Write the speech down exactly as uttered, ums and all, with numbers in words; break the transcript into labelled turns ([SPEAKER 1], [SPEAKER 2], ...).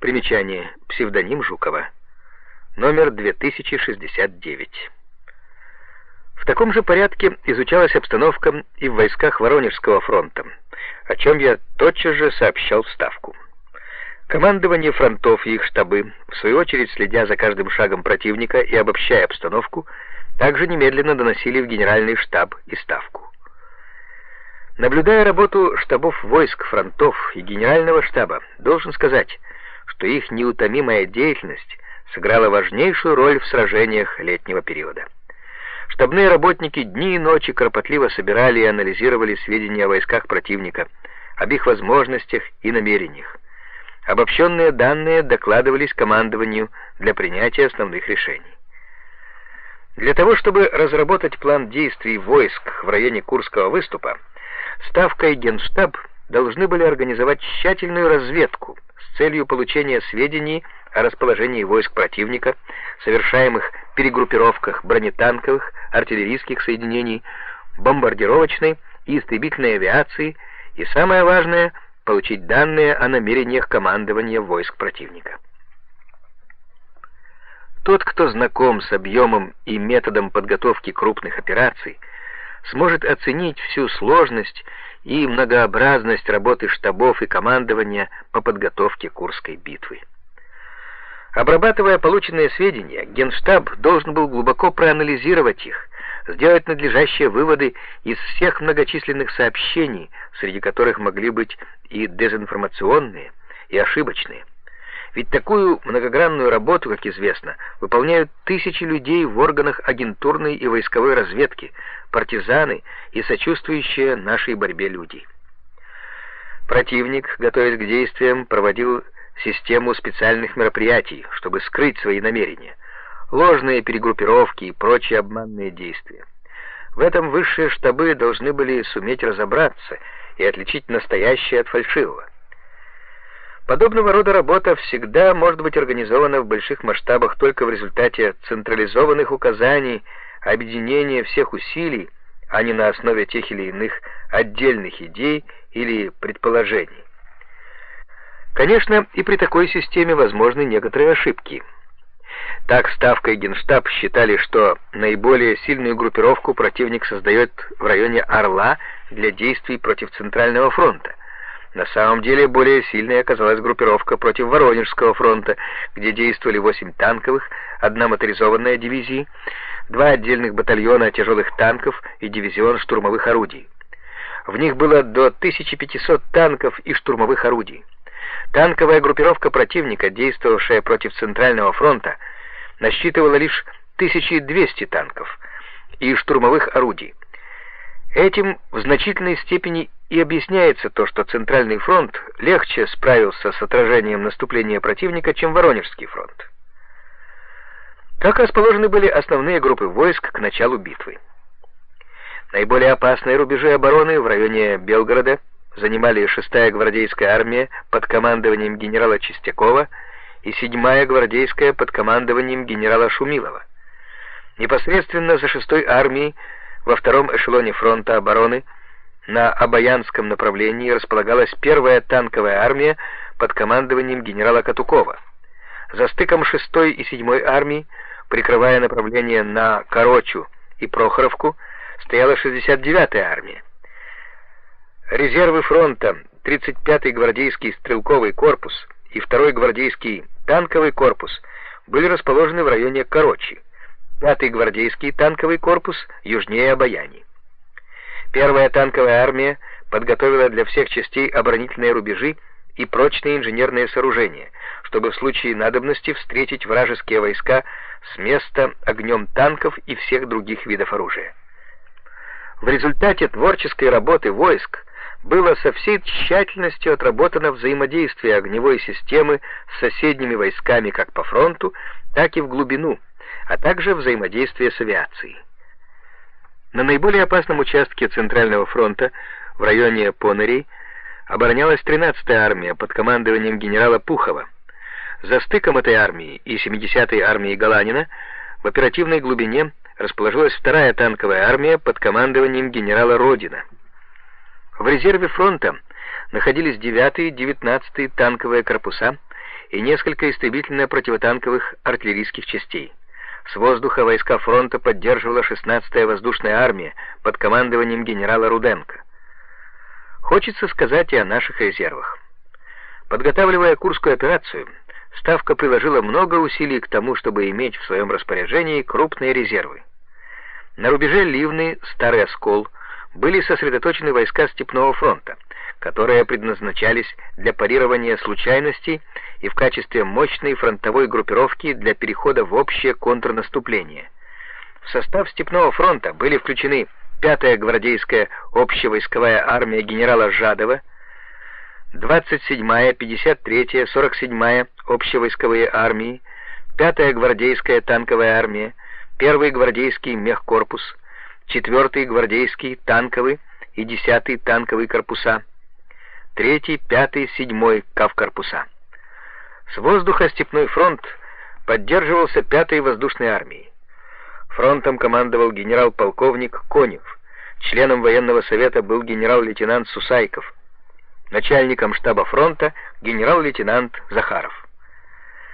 [SPEAKER 1] Примечание. Псевдоним Жукова. Номер две тысячи шестьдесят девять. В таком же порядке изучалась обстановка и в войсках Воронежского фронта, о чем я тотчас же сообщал в Ставку. Командование фронтов и их штабы, в свою очередь следя за каждым шагом противника и обобщая обстановку, также немедленно доносили в Генеральный штаб и Ставку. Наблюдая работу штабов войск, фронтов и Генерального штаба, должен сказать, что их неутомимая деятельность сыграла важнейшую роль в сражениях летнего периода. Штабные работники дни и ночи кропотливо собирали и анализировали сведения о войсках противника, об их возможностях и намерениях. Обобщенные данные докладывались командованию для принятия основных решений. Для того, чтобы разработать план действий войск в районе Курского выступа, Ставка и Генштаб должны были организовать тщательную разведку с целью получения сведений о расположении войск противника, совершаемых перегруппировках бронетанковых, артиллерийских соединений, бомбардировочной и истребительной авиации и, самое важное, получить данные о намерениях командования войск противника. Тот, кто знаком с объемом и методом подготовки крупных операций, сможет оценить всю сложность и многообразность работы штабов и командования по подготовке Курской битвы. Обрабатывая полученные сведения, Генштаб должен был глубоко проанализировать их, сделать надлежащие выводы из всех многочисленных сообщений, среди которых могли быть и дезинформационные, и ошибочные. Ведь такую многогранную работу, как известно, выполняют тысячи людей в органах агентурной и войсковой разведки, партизаны и сочувствующие нашей борьбе люди. Противник, готовясь к действиям, проводил систему специальных мероприятий, чтобы скрыть свои намерения, ложные перегруппировки и прочие обманные действия. В этом высшие штабы должны были суметь разобраться и отличить настоящее от фальшивого. Подобного рода работа всегда может быть организована в больших масштабах только в результате централизованных указаний, объединения всех усилий, а не на основе тех или иных отдельных идей или предположений. Конечно, и при такой системе возможны некоторые ошибки. Так Ставка и Генштаб считали, что наиболее сильную группировку противник создает в районе Орла для действий против Центрального фронта. На самом деле более сильной оказалась группировка против Воронежского фронта, где действовали восемь танковых, одна моторизованная дивизия, два отдельных батальона тяжелых танков и дивизион штурмовых орудий. В них было до тысячи пятисот танков и штурмовых орудий. Танковая группировка противника, действовавшая против Центрального фронта, насчитывала лишь тысячу двести танков и штурмовых орудий. Этим в значительной степени и объясняется то, что Центральный фронт легче справился с отражением наступления противника, чем Воронежский фронт. Как расположены были основные группы войск к началу битвы? Наиболее опасные рубежи обороны в районе Белгорода занимали шестая гвардейская армия под командованием генерала Чистякова и седьмая гвардейская под командованием генерала Шумилова. Непосредственно за шестой армией во втором эшелоне фронта обороны на Обаянском направлении располагалась первая танковая армия под командованием генерала Катукова. За стыком шестой и седьмой армий, прикрывая направление на Корочу и Прохоровку, стояла шестьдесят девятая армия. Резервы фронта, тридцать пятый гвардейский стрелковый корпус и второй гвардейский танковый корпус были расположены в районе Корочи, пятый гвардейский танковый корпус южнее Обаяни. Первая танковая армия подготовила для всех частей оборонительные рубежи и прочные инженерные сооружения, чтобы в случае надобности встретить вражеские войска с места огнем танков и всех других видов оружия. В результате творческой работы войск было со всей тщательностью отработано взаимодействие огневой системы с соседними войсками как по фронту, так и в глубину, а также взаимодействие с авиацией. На наиболее опасном участке Центрального фронта, в районе Понырей, оборонялась тринадцатая армия под командованием генерала Пухова. За стыком этой армии и семидесятой армии Галанина в оперативной глубине расположилась вторая танковая армия под командованием генерала Родина. В резерве фронта находились девятый и девятнадцатый танковые корпуса и несколько истребительно-противотанковых артиллерийских частей. С воздуха войска фронта поддерживала шестнадцатая воздушная армия под командованием генерала Руденко. Хочется сказать и о наших резервах. Подготавливая Курскую операцию, Ставка приложила много усилий к тому, чтобы иметь в своем распоряжении крупные резервы. На рубеже Ливны, Старый Оскол, были сосредоточены войска Степного фронта, которые предназначались для парирования случайностей и в качестве мощной фронтовой группировки для перехода в общее контрнаступление. В состав Степного фронта были включены пятая гвардейская общевойсковая армия генерала Жадова, двадцать седьмая, пятьдесят третья, сорок седьмая общевойсковые армии, пятая гвардейская танковая армия, первый гвардейский мехкорпус, четвертый гвардейский танковый и десятый танковый корпуса, третий, пятый, седьмой кавкорпуса. С воздуха Степной фронт поддерживался пятой воздушной армией. Фронтом командовал генерал-полковник Конев, членом военного совета был генерал-лейтенант Сусайков, начальником штаба фронта генерал-лейтенант Захаров.